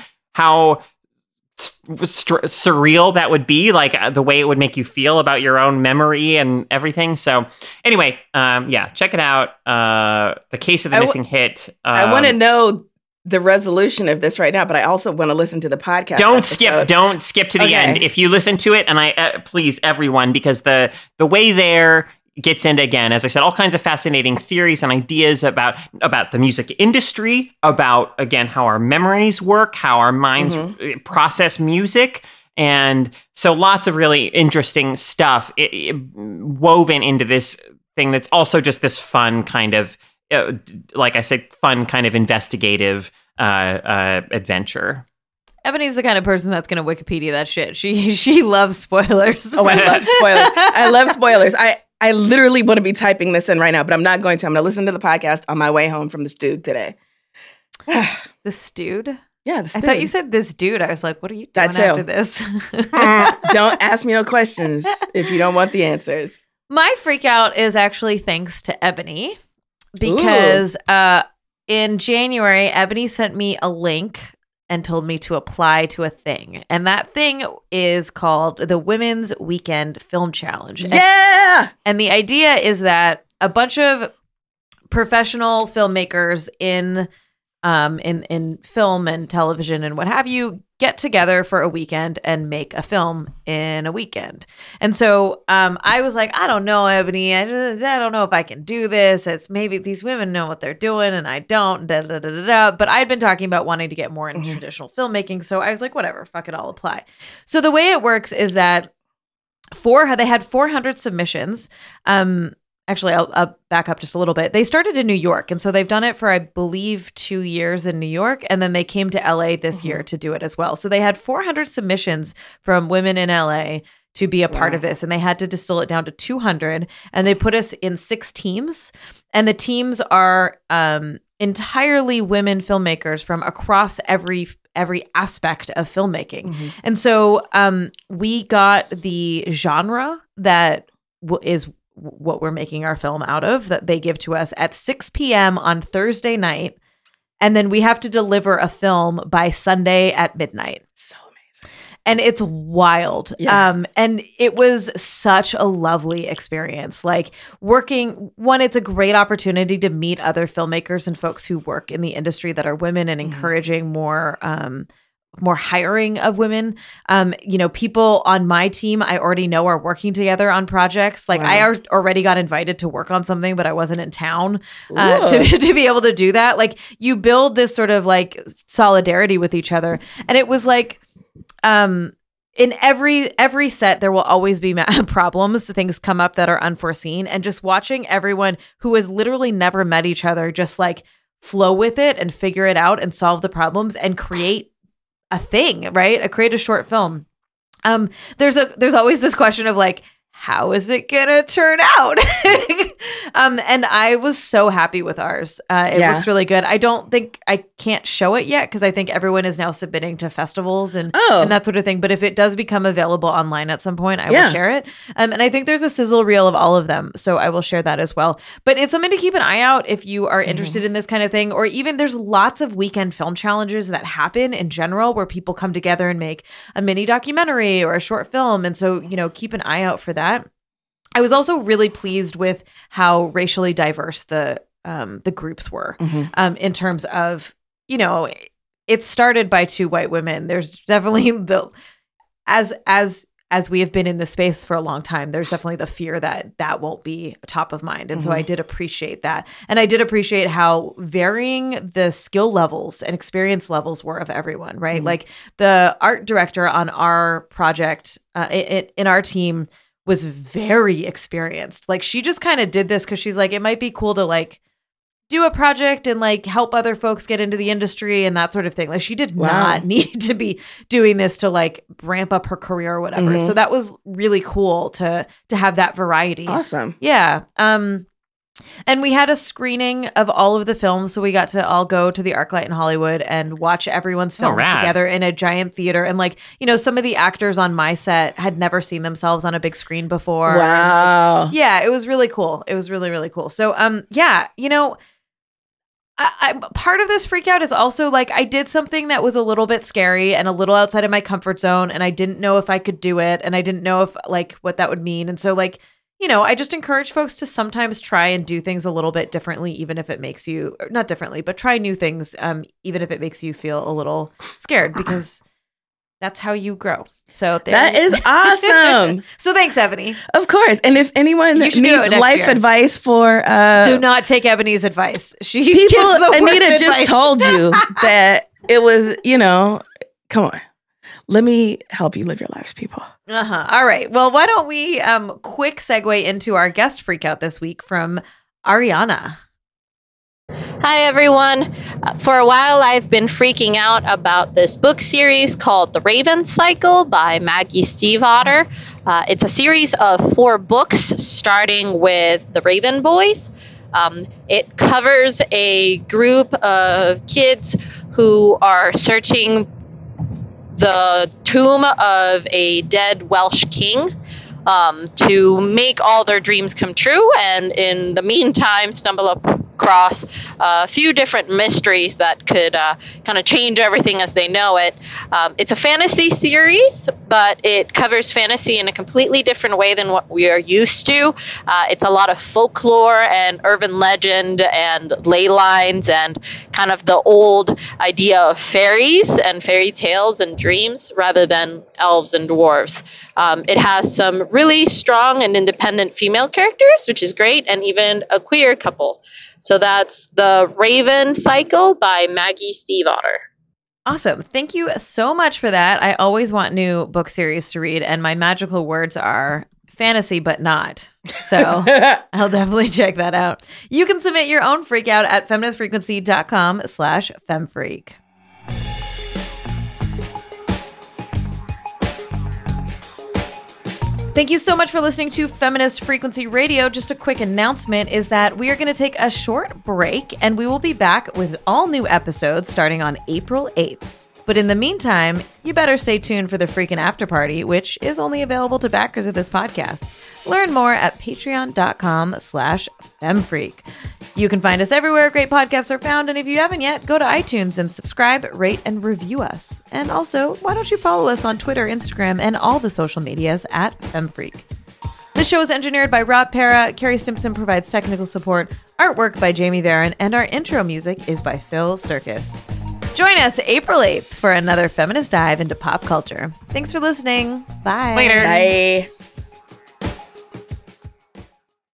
surreal that would be, like the way it would make you feel about your own memory and everything. So anyway, check it out. The Case of the Missing Hit. I want to know the resolution of this right now, but I also want to listen to the podcast. Don't skip to the end. If you listen to it, and I please everyone, because the way there gets into, again, as I said, all kinds of fascinating theories and ideas about the music industry, about, again, how our memories work, how our minds process music. And so lots of really interesting stuff woven into this thing that's also just this fun kind of, like I said, fun kind of investigative adventure. Ebony's the kind of person that's going to Wikipedia that shit. She loves spoilers. Oh, I love spoilers. I love spoilers. I literally want to be typing this in right now, but I'm not going to. I'm going to listen to the podcast on my way home from the Stewed today. The Stewed? Yeah, the Stewed. I thought you said this dude. I was like, what are you doing after this? Don't ask me no questions if you don't want the answers. My freak out is actually thanks to Ebony, because in January, Ebony sent me a link and told me to apply to a thing. And that thing is called the Women's Weekend Film Challenge. Yeah! And the idea is that a bunch of professional filmmakers in in film and television and what have you get together for a weekend and make a film in a weekend. And so I was like, I don't know, Ebony. I don't know if I can do this. It's maybe these women know what they're doing and I don't. But I'd been talking about wanting to get more into traditional filmmaking. So I was like, whatever, fuck it, I'll apply. So the way it works is that they had 400 submissions. Actually, I'll back up just a little bit. They started in New York, and so they've done it for, I believe, 2 years in New York, and then they came to LA this year to do it as well. So they had 400 submissions from women in LA to be a part of this, and they had to distill it down to 200, and they put us in 6 teams, and the teams are entirely women filmmakers from across every aspect of filmmaking. And so we got the genre that is what we're making our film out of, that they give to us at 6 p.m. on Thursday night. And then we have to deliver a film by Sunday at midnight. So amazing. And it's wild. Yeah. And it was such a lovely experience. Like it's a great opportunity to meet other filmmakers and folks who work in the industry that are women and encouraging more hiring of women. People on my team I already know are working together on projects. Like I already got invited to work on something, but I wasn't in town to be able to do that. Like you build this sort of like solidarity with each other. And it was like, in every set, there will always be problems. Things come up that are unforeseen. And just watching everyone who has literally never met each other, just like flow with it and figure it out and solve the problems and create a thing, right? Create a short film. There's always this question of like, how is it gonna turn out? And I was so happy with ours. It looks really good. I don't think I can't show it yet because I think everyone is now submitting to festivals and that sort of thing. But if it does become available online at some point, I will share it. And I think there's a sizzle reel of all of them, so I will share that as well. But it's something to keep an eye out if you are interested in this kind of thing, or even there's lots of weekend film challenges that happen in general where people come together and make a mini documentary or a short film. And so, keep an eye out for that. I was also really pleased with how racially diverse the groups were in terms of, it started by 2 white women. There's definitely as we have been in the space for a long time, there's definitely the fear that won't be top of mind. And so I did appreciate that. And I did appreciate how varying the skill levels and experience levels were of everyone, right? Like the art director on our project in our team was very experienced. Like she just kind of did this because she's like, it might be cool to like do a project and like help other folks get into the industry and that sort of thing. Like she did not need to be doing this to like ramp up her career or whatever. So that was really cool to have that variety. Awesome. Yeah. And we had a screening of all of the films. So we got to all go to the ArcLight in Hollywood and watch everyone's films together in a giant theater. And like, some of the actors on my set had never seen themselves on a big screen before. Wow. And, like, it was really cool. It was really, really cool. So, I part of this freak out is also like I did something that was a little bit scary and a little outside of my comfort zone, and I didn't know if I could do it, and I didn't know if like what that would mean. And so like, I just encourage folks to sometimes try and do things a little bit differently, even if it makes you not differently, but try new things, even if it makes you feel a little scared, because that's how you grow. So that is awesome. So thanks, Ebony. Of course. And if anyone needs life advice for do not take Ebony's advice. She people, gives the Anita worst just advice. told you that it was, come on. Let me help you live your lives, people. All right. Well, why don't we quick segue into our guest freakout this week from Ariana. Hi, everyone. For a while, I've been freaking out about this book series called The Raven Cycle by Maggie Stiefvater. It's a series of 4 books starting with the Raven Boys. It covers a group of kids who are searching the tomb of a dead Welsh king to make all their dreams come true, and in the meantime stumble across a few different mysteries that could kind of change everything as they know it. It's a fantasy series, but it covers fantasy in a completely different way than what we are used to. It's a lot of folklore and urban legend and ley lines and kind of the old idea of fairies and fairy tales and dreams rather than elves and dwarves. It has some really strong and independent female characters, which is great, and even a queer couple. So that's The Raven Cycle by Maggie Stiefvater. Awesome. Thank you so much for that. I always want new book series to read, and my magical words are fantasy, but not. So I'll definitely check that out. You can submit your own freak out at feministfrequency.com/femfreak. Thank you so much for listening to Feminist Frequency Radio. Just a quick announcement is that we are going to take a short break and we will be back with all new episodes starting on April 8th. But in the meantime, you better stay tuned for the Freakin' After Party, which is only available to backers of this podcast. Learn more at patreon.com/femfreak. You can find us everywhere great podcasts are found, and if you haven't yet, go to iTunes and subscribe, rate, and review us. And also, why don't you follow us on Twitter, Instagram, and all the social medias at femfreak. The show is engineered by Rob Para. Carrie Stimpson provides technical support, artwork by Jamie Varon, and our intro music is by Phil Circus. Join us April 8th for another feminist dive into pop culture. Thanks for listening. Bye. Later. Bye.